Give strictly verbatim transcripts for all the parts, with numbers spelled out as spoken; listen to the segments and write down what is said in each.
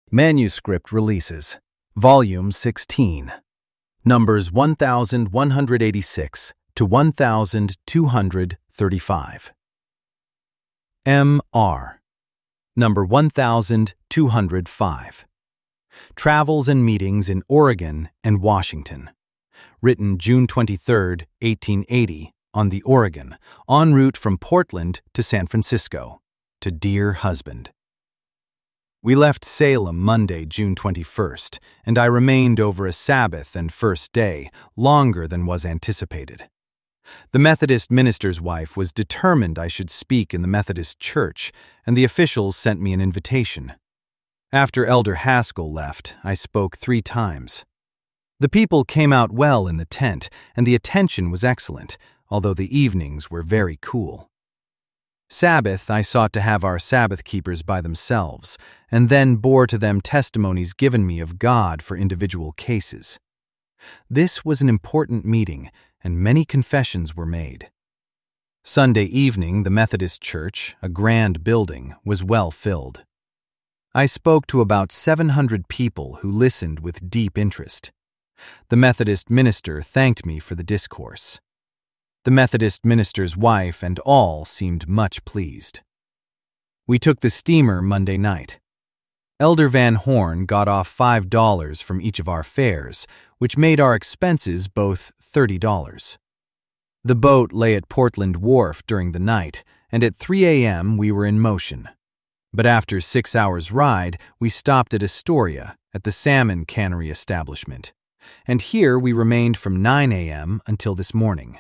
Manuscript Releases, Volume sixteen, numbers one thousand one hundred eighty-six to one thousand two hundred thirty-five. M R, number one thousand two hundred five. Travels and Meetings in Oregon and Washington. Written June twenty-third, eighteen eighty, on the Oregon, en route from Portland to San Francisco, to dear husband. We left Salem Monday, June twenty-first, and I remained over a Sabbath and first day, longer than was anticipated. The Methodist minister's wife was determined I should speak in the Methodist church, and the officials sent me an invitation. After Elder Haskell left, I spoke three times. The people came out well in the tent, and the attention was excellent, although the evenings were very cool. Sabbath, I sought to have our Sabbath keepers by themselves, and then bore to them testimonies given me of God for individual cases. This was an important meeting, and many confessions were made. Sunday evening, the Methodist Church, a grand building, was well filled. I spoke to about seven hundred people who listened with deep interest. The Methodist minister thanked me for the discourse. The Methodist minister's wife and all seemed much pleased. We took the steamer Monday night. Elder Van Horn got off five dollars from each of our fares, which made our expenses both thirty dollars. The boat lay at Portland Wharf during the night, and at three a.m. we were in motion. But after six hours' ride, we stopped at Astoria at the salmon cannery establishment, and here we remained from nine a.m. until this morning.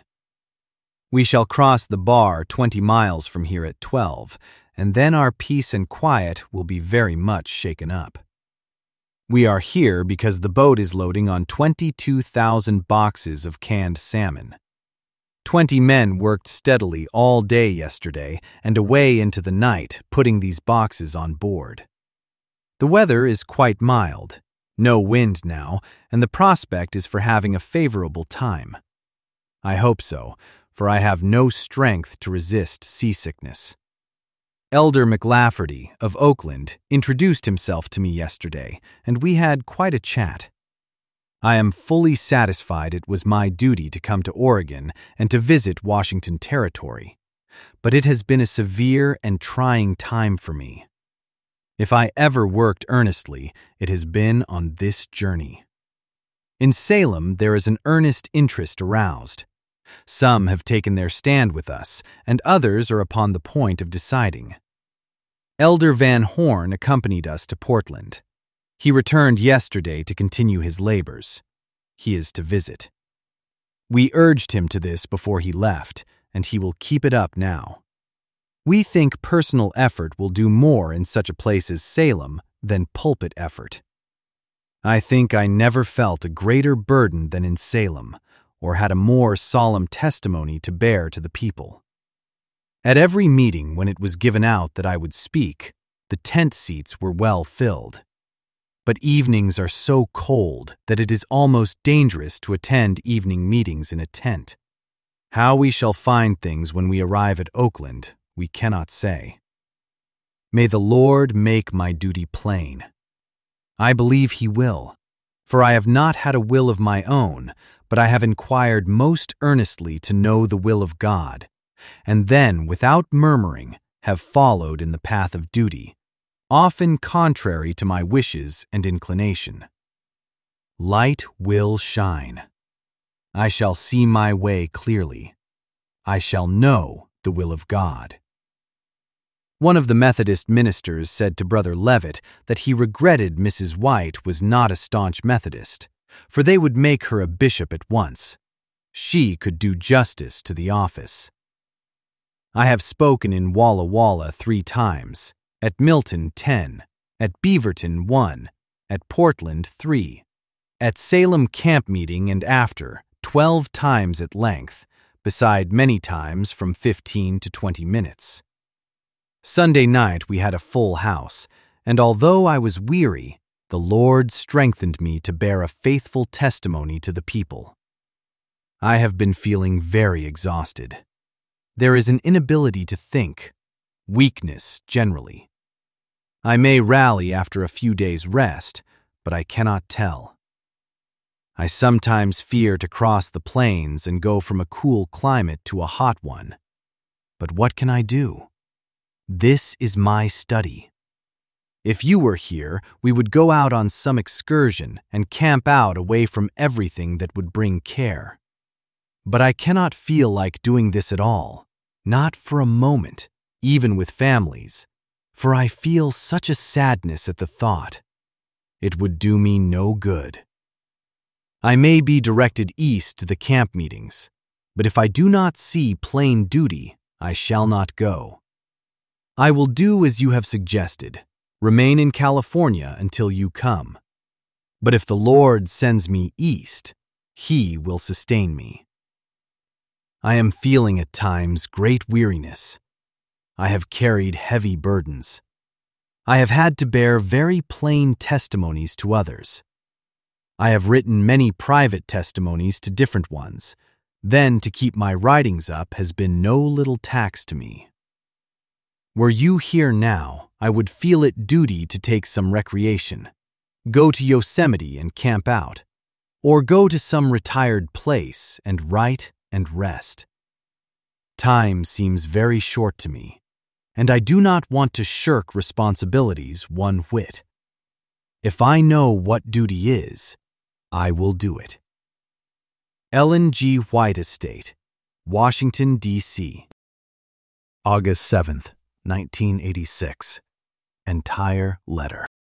We shall cross the bar twenty miles from here at twelve, and then our peace and quiet will be very much shaken up. We are here because the boat is loading on twenty-two thousand boxes of canned salmon. Twenty men worked steadily all day yesterday and away into the night, putting these boxes on board. The weather is quite mild, no wind now, and the prospect is for having a favorable time. I hope so, for I have no strength to resist seasickness. Elder McLafferty of Oakland introduced himself to me yesterday, and we had quite a chat. I am fully satisfied it was my duty to come to Oregon and to visit Washington Territory, but it has been a severe and trying time for me. If I ever worked earnestly, it has been on this journey. In Salem, there is an earnest interest aroused. Some have taken their stand with us, and others are upon the point of deciding. Elder Van Horn accompanied us to Portland. He returned yesterday to continue his labors. He is to visit. We urged him to this before he left, and he will keep it up now. We think personal effort will do more in such a place as Salem than pulpit effort. I think I never felt a greater burden than in Salem, or had a more solemn testimony to bear to the people. At every meeting when it was given out that I would speak, the tent seats were well filled. But evenings are so cold that it is almost dangerous to attend evening meetings in a tent. How we shall find things when we arrive at Oakland, we cannot say. May the Lord make my duty plain. I believe He will, for I have not had a will of my own, but I have inquired most earnestly to know the will of God, and then, without murmuring, have followed in the path of duty, often contrary to my wishes and inclination. Light will shine. I shall see my way clearly. I shall know the will of God. One of the Methodist ministers said to Brother Levitt that he regretted Missus White was not a staunch Methodist, for they would make her a bishop at once. She could do justice to the office. I have spoken in Walla Walla three times, at Milton ten, at Beaverton one, at Portland three, at Salem camp meeting and after twelve times at length, beside many times from fifteen to twenty minutes. Sunday night we had a full house, and although I was weary, the Lord strengthened me to bear a faithful testimony to the people. I have been feeling very exhausted. There is an inability to think, weakness generally. I may rally after a few days' rest, but I cannot tell. I sometimes fear to cross the plains and go from a cool climate to a hot one. But what can I do? This is my study. If you were here, we would go out on some excursion and camp out away from everything that would bring care. But I cannot feel like doing this at all, not for a moment, even with families, for I feel such a sadness at the thought. It would do me no good. I may be directed east to the camp meetings, but if I do not see plain duty, I shall not go. I will do as you have suggested, remain in California until you come. But if the Lord sends me east, He will sustain me. I am feeling at times great weariness. I have carried heavy burdens. I have had to bear very plain testimonies to others. I have written many private testimonies to different ones. Then to keep my writings up has been no little tax to me. Were you here now, I would feel it duty to take some recreation, go to Yosemite and camp out, or go to some retired place and write and rest. Time seems very short to me, and I do not want to shirk responsibilities one whit. If I know what duty is, I will do it. Ellen G. White Estate, Washington, D C August seventh, nineteen eighty-six. Entire letter.